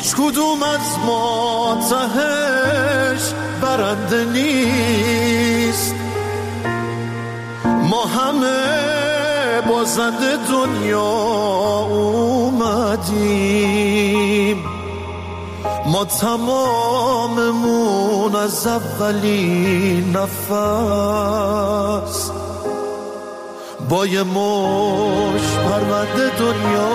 هیچ کدوم از ما تهش برنده نیست، ما همه بازنده دنیا اومدیم، ما تماممون از اولین نفس با یه مش پرونده دنیا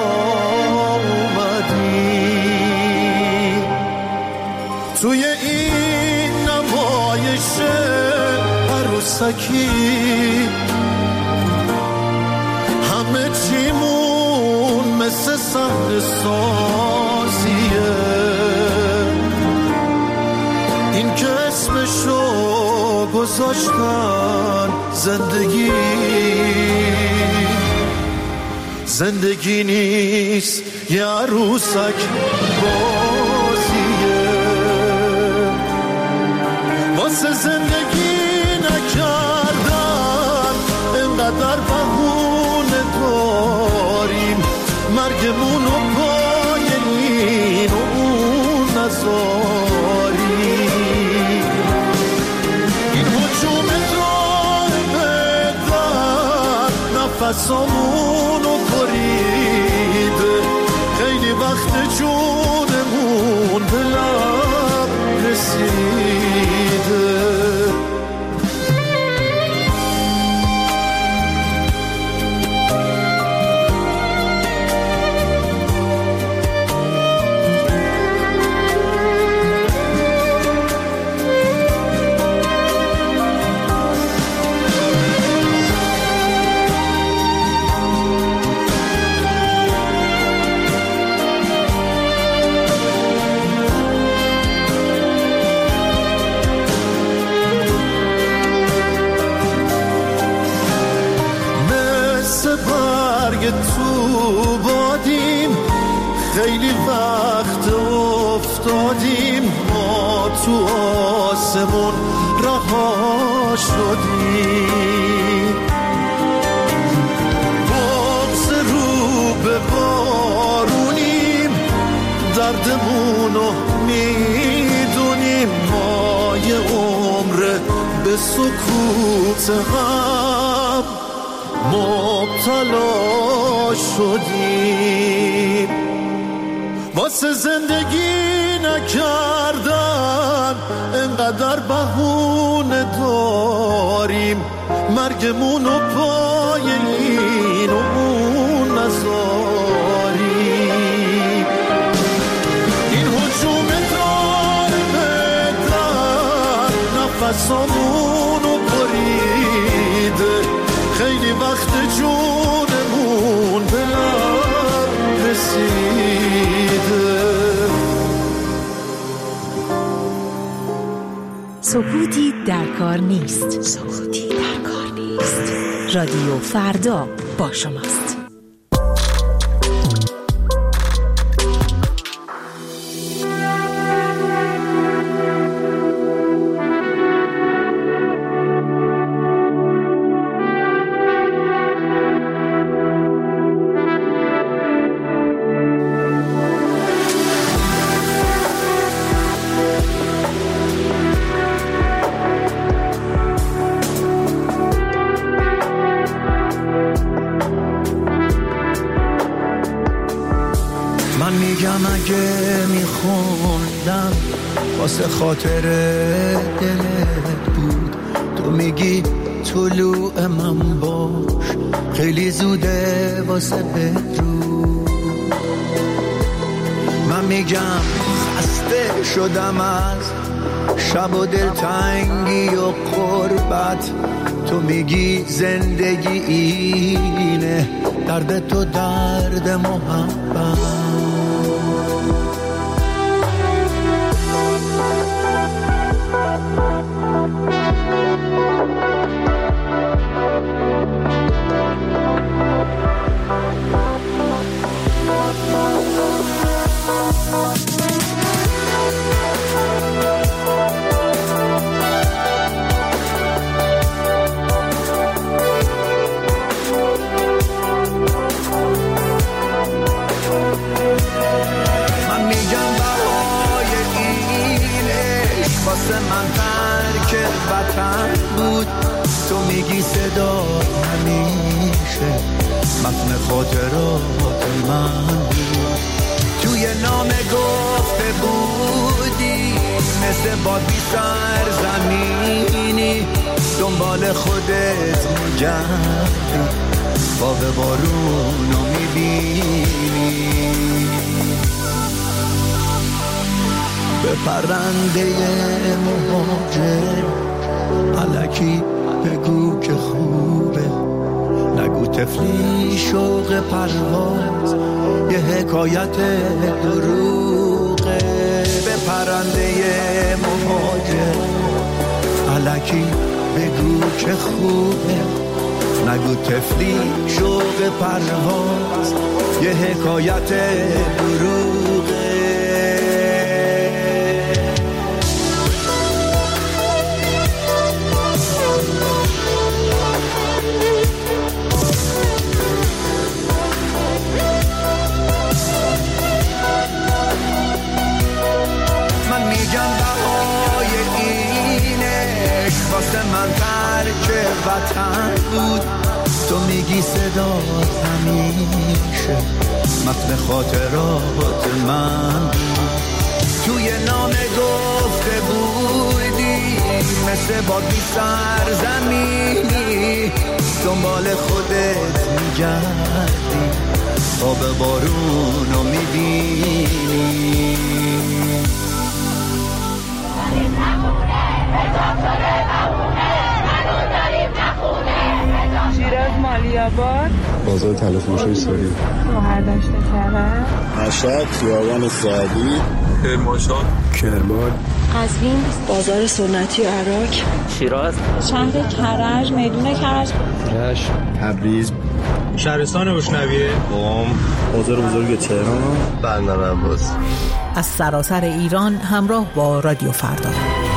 اومدیم. توی این نمایش عروسکی همه چیمون مثل صحنه سازیه، این که اسمشو گذاشتن زندگی، زندگی نیست یه عروسک بازیه. واسه زندگی نکردن انقدر بهونه داریم، مرگمونو پای این و اون نذاریم. این هجوم دار نفسامونو بریده، خیلی وقت جونمون به لب رسیده. تو بادیم خیلی وقت افتادیم، ما تو آسمون رها شدیم، بغض رو به بارونیم، دردمونو میدونیم، ما یه عمر به سکوت هم مبتلا شدیم. واسه زندگی نکردن انقدر بهونه داریم، مرگمونو پای این و اون نذاریم. این هجوم دار بدن نفسامونو بریده، خیلی وقت جونمون به لب رسیده. سکوتی در کار نیست. سکوتی در کار نیست. رادیو فردا با شماست. اگه میخوندم واسه خاطر دلت بود، تو میگی طلوع من باش، خیلی زوده واسه بدرود. من میگم خسته شدم از شب و دلتنگی و غربت، تو میگی زندگی اینه، درد تو درد محبت. خاطرات من بود. توی نامه گفته بودی مثل باد بی سرزمینی دنبال خودت میگردی خواب بارونو میبینی. به پرنده مهاجر الکی بگو که خوبه، نگو تفلی شوق پرواز یه حکایت دروغه. به پرنده مهاجر الکی بگو که خوبه، نگو تفلی شوق پرواز یه حکایت دروغه. واسه من ترک وطن بود، تو میگی صدات همیشه متن خاطرات من بود. توی نامه گفته بودی مثل باد بی سرزمینی دنبال خودت میگردی خواب بارونو میبینی. شیراز مالی‌آباد، بازار تلفروشی ساری، شهردشت کرج، مشهد خیابان سعدی، کرمان، قزوین، بازار سنتی عراق، شیراز، شهر کرج، میدون کرج، رشت، تبریز، شهرستان بوشنویه، قم، بازار بزرگ تهران، بندر عباس. از سراسر ایران همراه با رادیو فردا.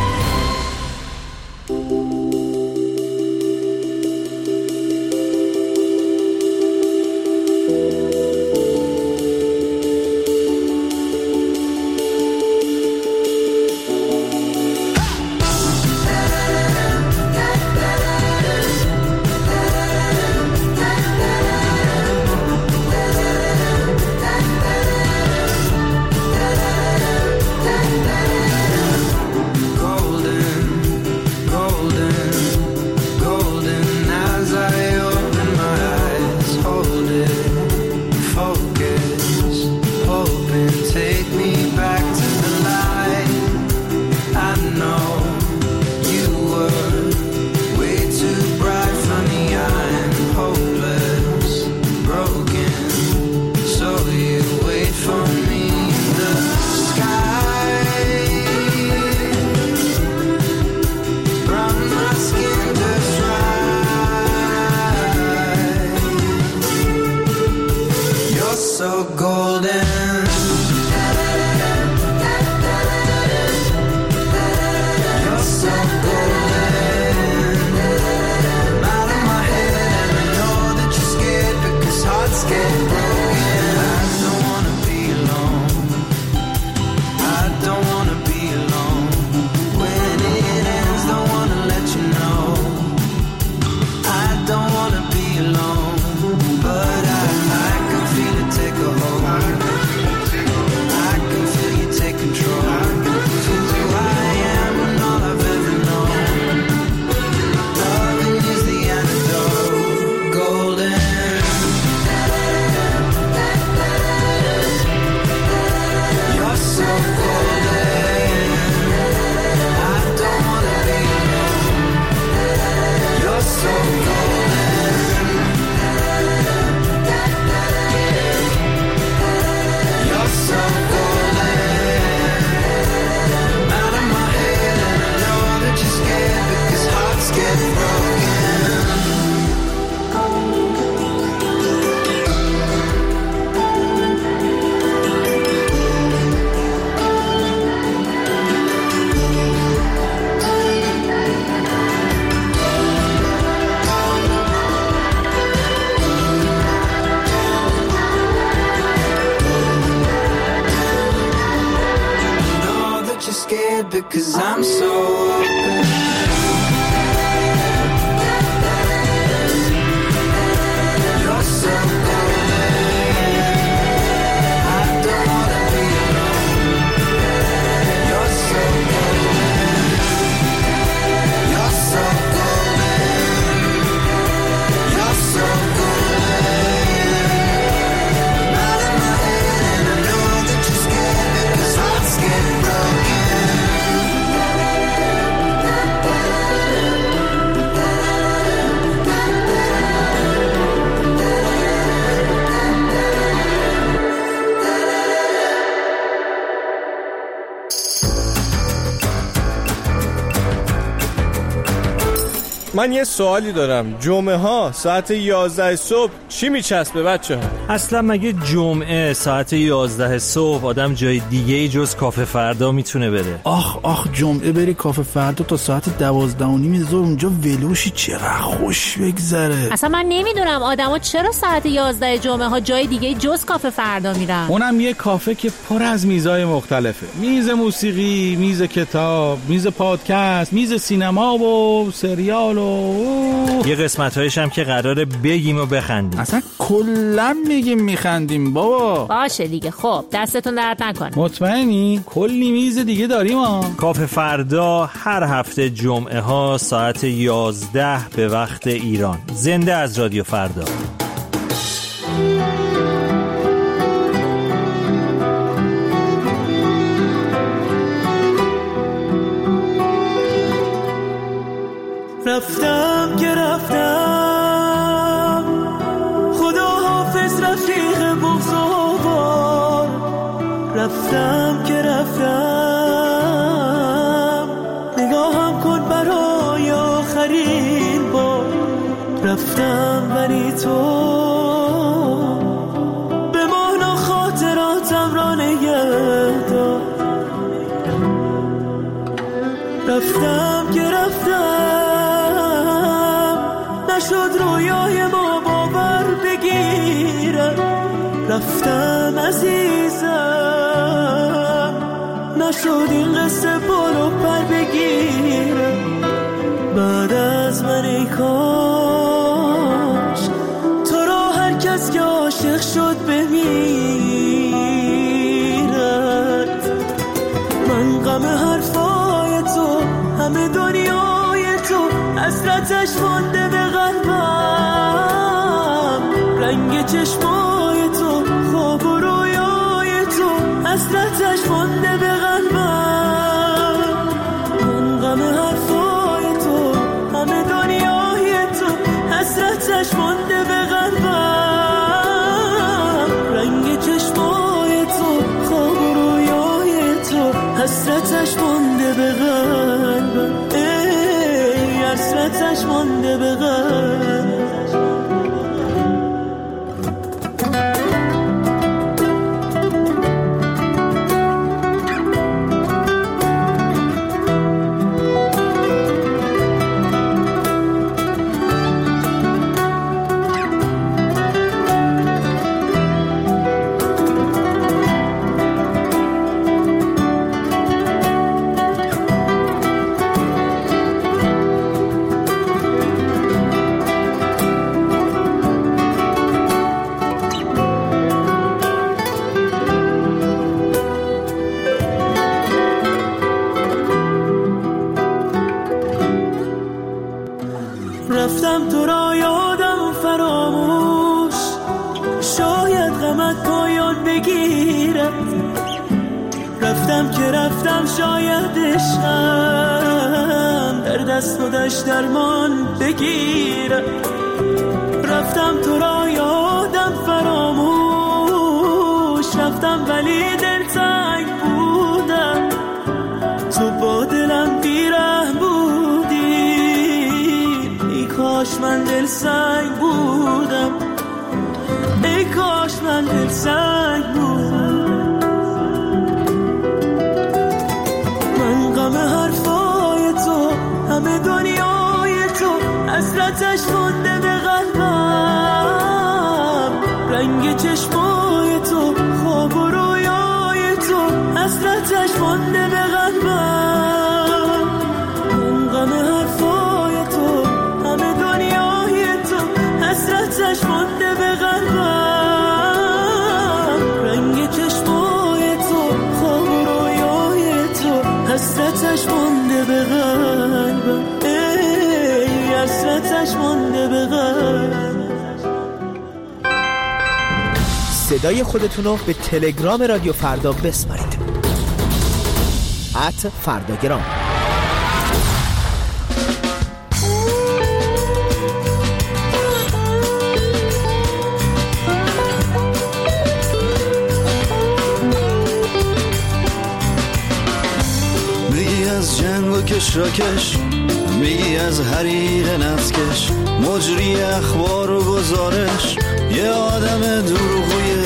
Because I'm so open. You're so cold. من یه سوالی دارم، جمعه ها ساعت 11 صبح چی میچسبه بچه ها؟ اصلا مگه جمعه ساعت 11 صبح آدم جای دیگه جز کافه فردا میتونه بره؟ آخ جمعه بری کافه فردا تا ساعت 12:30 ظهر اونجا ولوشی، چقدر خوش بگذره. اصلا من نمیدونم آدما چرا ساعت 11 جمعه ها جای دیگه جز کافه فردا میرن. اونم یه کافه که پر از میزای مختلفه، میز موسیقی، میز کتاب، میز پادکست، میز سینما و سریال و یه قسمت‌هایش هم که قراره بگیم و بخندیم. اصلا کلا میگیم میخندیم بابا. باشه دیگه، خب دستتون درد نکنه. مطمئنی؟ کلی میز دیگه داریم ها. کافه فردا هر هفته جمعه ها ساعت 11 به وقت ایران. زنده از رادیو فردا. رفتم که رفتم، خدا حافظ رفیق بزرگوار. رفتم که رفتم، نگاهم کن برای آخرین بار. رفتم ولی تو بمانا خاطراتم را نگه دار. رفتم که رفتم، نشد رویای ما باور بگیرم. رفتم عزیزم، نشد این قصه پالو پر بگیرم. بعد از من ای کاش تو را هر کس که عاشق شد بمیرد. من غم حرفای تو، همه دنیای تو، حسرتش مانده به قلبم. رنگ چشمای تو، خواب و رویای تو، حسرتش مانده به قلبم. من غم حرفای تو، همه دنیای تو، حسرتش مانده به قلبم. رنگ چشمای تو، خواب و رویای تو، حسرتش مانده به قلبم. ای حسرتش مانده به قلبم. رفتم تو را یادم فراموش، شاید غمت پایان بگیرد. رفتم که رفتم، شاید عشقم در دست و دشت درمان بگیرد. رفتم تو را یادم فراموش، رفتم ولی دلتنگ بودم. تو با دلم بیرحم بودی، ای کاش من دل سنگ بودم. ای کاش من دل سنگ بودم. من غم حرفای تو، همه دنیای تو، حسرتش مانده به قلبم. رنگ چشمای تو، خواب و رویای تو، حسرتش مانده به قلبم. من غم حرفای تو، همه دنیای تو، حسرتش مانده به قلبم. رنگ چشمای تو، خواب و رویای تو، حسرتش مانده به قلبم. ای حسرتش مانده به قلبم. صدای خودتونو به تلگرام رادیو فردا بسپارید. @فرداگرام. میگی از جنگ و کشراکش میگی از حریق نفتکش، مجری اخبار و گزارش، یه آدم دروغویه.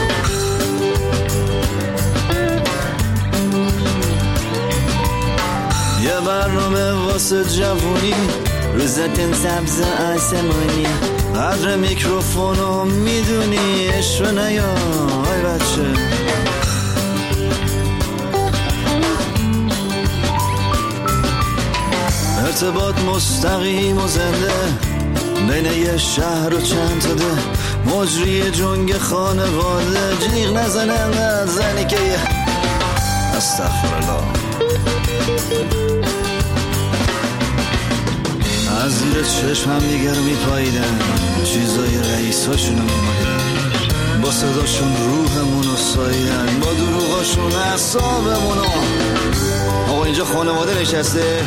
یه برنامه واسه جوونی، روزتن سبز آسمانی، قدر میکروفونو میدونی، عشق نیا ای بچه. ارتباط مستقیم و زنده بین یه شهر و چند تا ده، مجری جنگ خانواده، جیغ نزنه انقدر زنی که یه استغفرالله. از زیر چشم هم دیگر میپاییدن، چیزای رئیساشونو میمادن، با صداشون روحمونو ساییدن، با دروغاشون اعصابمونو. آقا اینجا خانواده نشسته،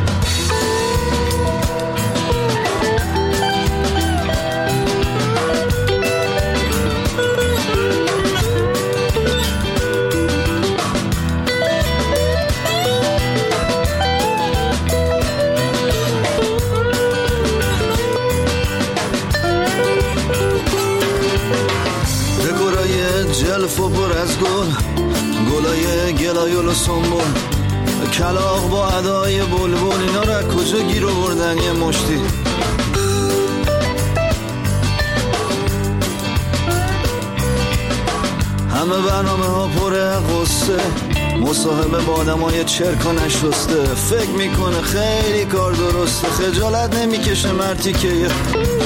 جلف و پر از گل، گلای گلایول و سنبول، کلاغ با ادای بلبل، اینا رو از کجا گیر آوردن یه مشتی؟ همه برنامه ها پر قصه، مصاحبه با آدمای چرک و نشسته، فکر میکنه خیلی کار درسته، خجالت نمیکشه مرتی که یه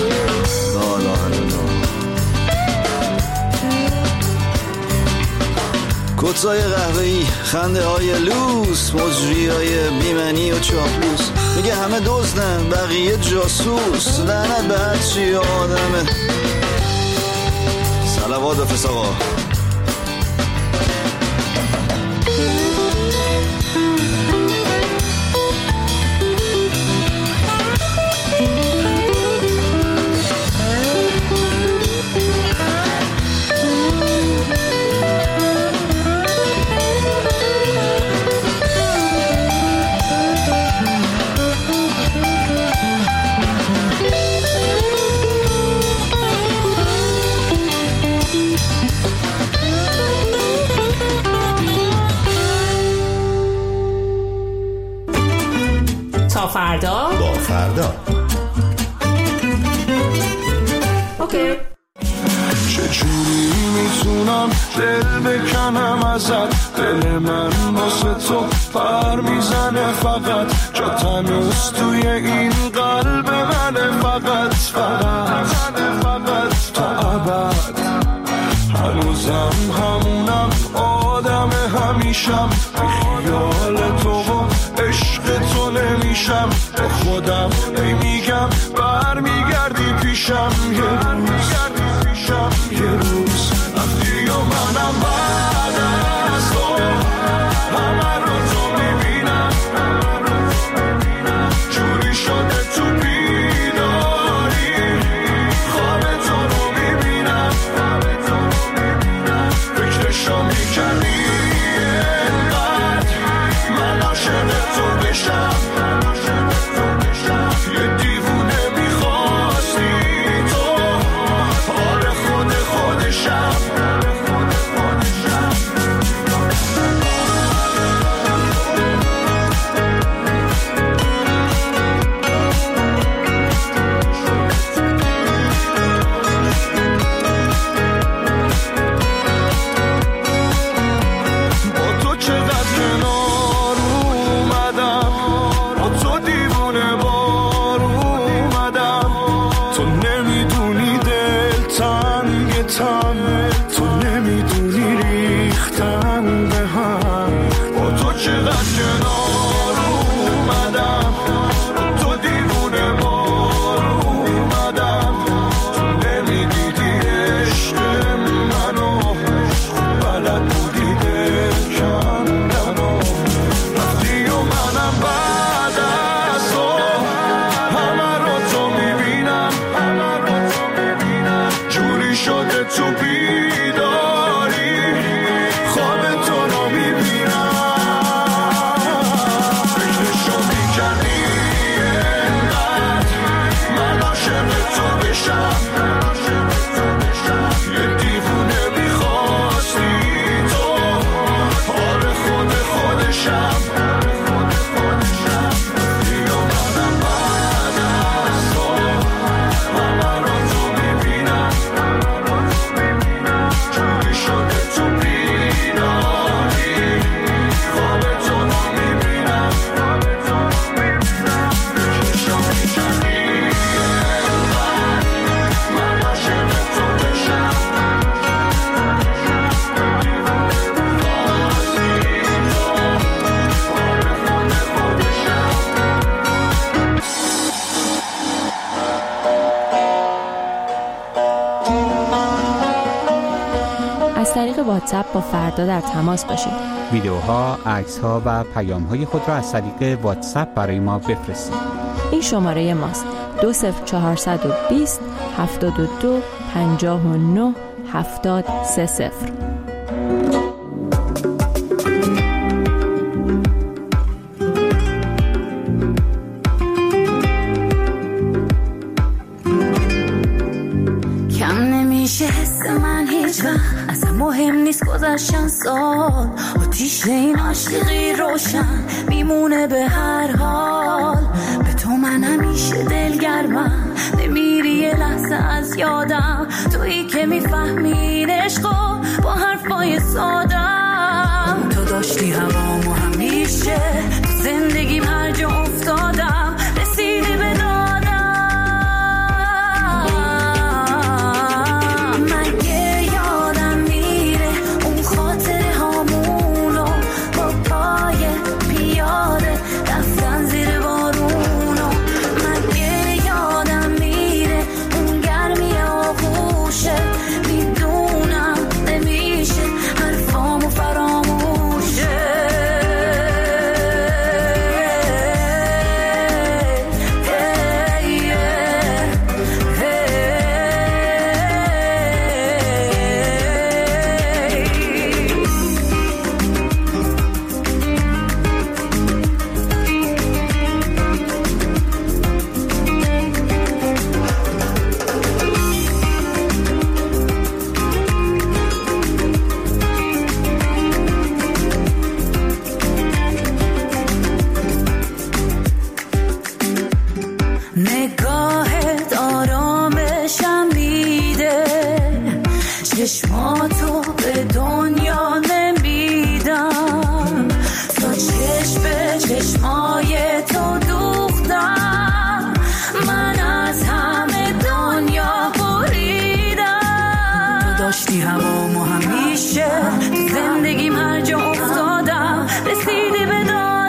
کتای قهوه‌ای، خنده های لوس، مجری های بیمنی و چاپلوس، میگه همه دزدن بقیه جاسوس، لعنت به هر چی آدمه. صلوات بفرست آقا. فردا با فردا. اوکی. چجوری میتونم دل بکنم ازت، دل من واسه تو پر میزنه فقط، جا تنوز توی این قلب منه فقط تا ابد. هنوزم همونم آدم همیشم، بی خیال تو و عشق تو نمیشم، به خودم نمیگم برمیگردی پیشم، یه روز رفتی و منم بعد از تو همه رو تو میبینم، جوری شده تو بیداری، خواب تو رو میبینم، فکرشو میکنی اینقدر من عاشق تو بشم، یه دیوونه میخواستی تو، آره خودشم. از طریق واتساپ با فردا در تماس باشید. ویدیوها، عکس‌ها و پیام‌های خود را از طریق واتساپ برای ما بفرستید. این شماره ماست: 20420 72 59 7030. اصلا مهم نیست گذشتن سال، آتیش این عاشقی روشن میمونه به هر حال. به تو من همیشه دلگرمم، نمیری یه لحظه از یادم، تویی که میفهمین عشقو با حرفای سادم. تو داشتی هوامو همیشه، تو زندگیم هر جا افتادم رسیدی به چشماتو به دنیا نمیدم، تا چشم به چشمای تو دوختم، من از همه دنیا بریدم. تو داشتی هوامو همیشه، زندگیم هر جا افتادم رسیدی به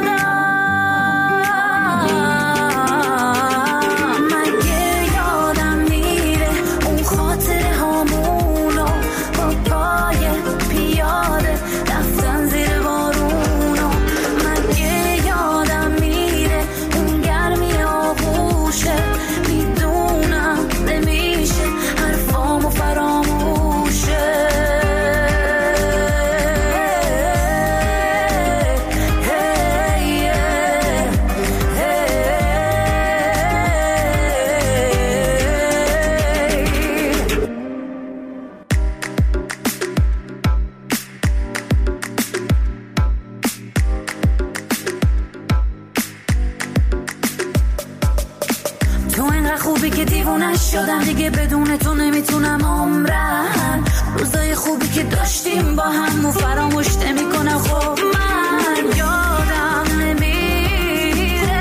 شدم دیگه، بدون تو نمیتونم عمرم. روزای خوبی که داشتیم با هم و فراموش نمیکنم. خب من یادم نمیره،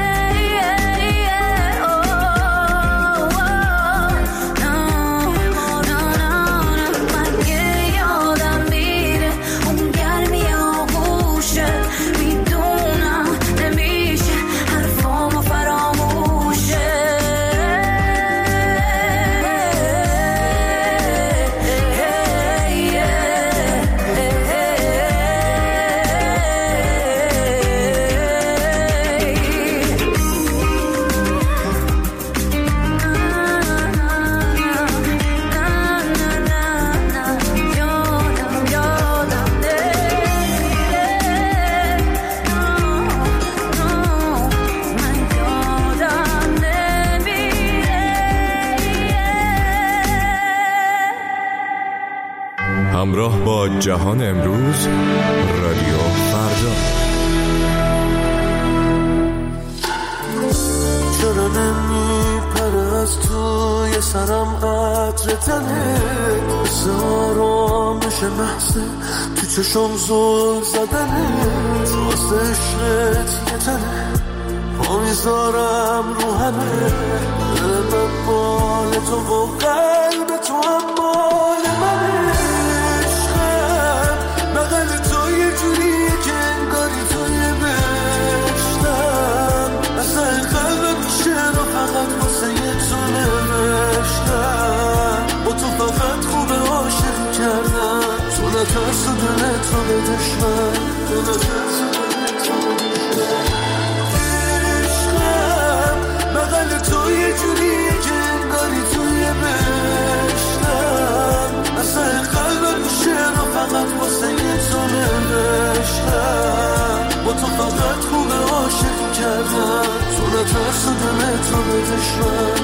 مگه یادم میره اون گرمی آغوشه، میدونم نمیشه حرفامو فراموشه. همراه با جهان امروز، رادیو فردا. چرا نمیپره از توی سرم عطر تنت، مثل آرامش محضه تو چشم زل زدنت، واسه عشقت یه تنه پا میذارم رو همه، من مال تو و قلب تو هم مال منه. بغل تو یه جوریه که انگاری توی بشتم، اصلا قلبم چرا فقط واسه یه تو نوشتم، با تو فقط خوب عاشق کردم، تو نه ترس دلتو به دشمن عشقم بغل تو یه جوریه که انگاری توی بشتم اصلا قلبم شعر رو فقط واسه یه تو نوشتم با تو فقط خوبه عاشق کردم تو نترس دلتو به دشمن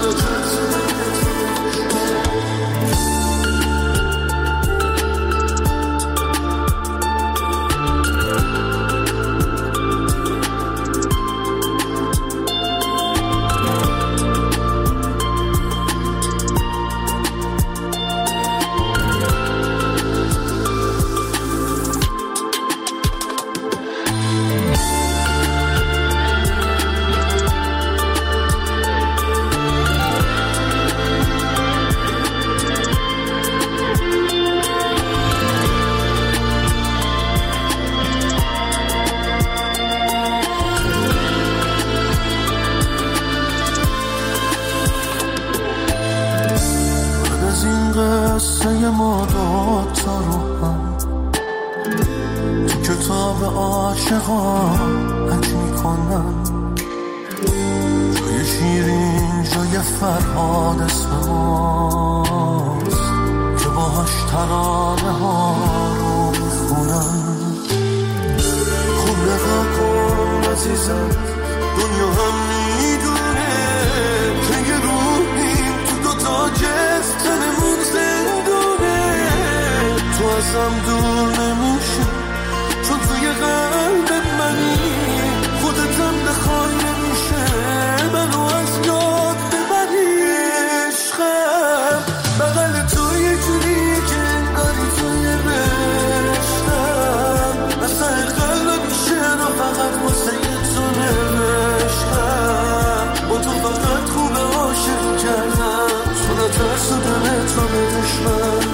قصه ما دوتا رو هم تو کتاب عاشقان حک میکنن جای شیرین جای فرهاد اسماس که باهاش ترانه ها رو میخونن خب نگاه کن عزیزم دنیا هم میدونه که یه روحیم تو دوتا جست تنمون زندونه تو ازم دور نمیشه چون توی قلب منی خودتم بخوای نمیشه منو از یاد ببری عشقم بغل تو یه جوریه که انگاری توی بشتم اصلا قلبم میشه رو فقط واسه یه تو نوشتم با تو فقط خوبه عاشق کردم تو نترس و دلت رو به دشمن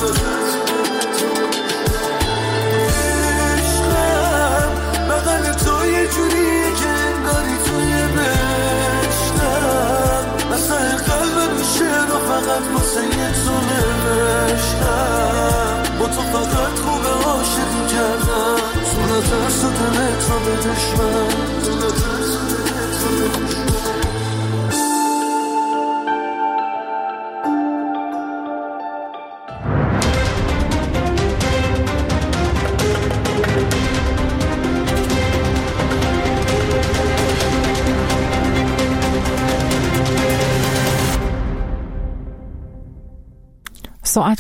عشقم بغل تو یه جوریه که انگاری توی بشتم اصلا قلبم میشه رو فقط واسه یه تو نوشتم با تو فقط خوبه عاشق کردم تو نترس و دلت رو به دشمن تو نترس و دلت رو به دشمن ساعت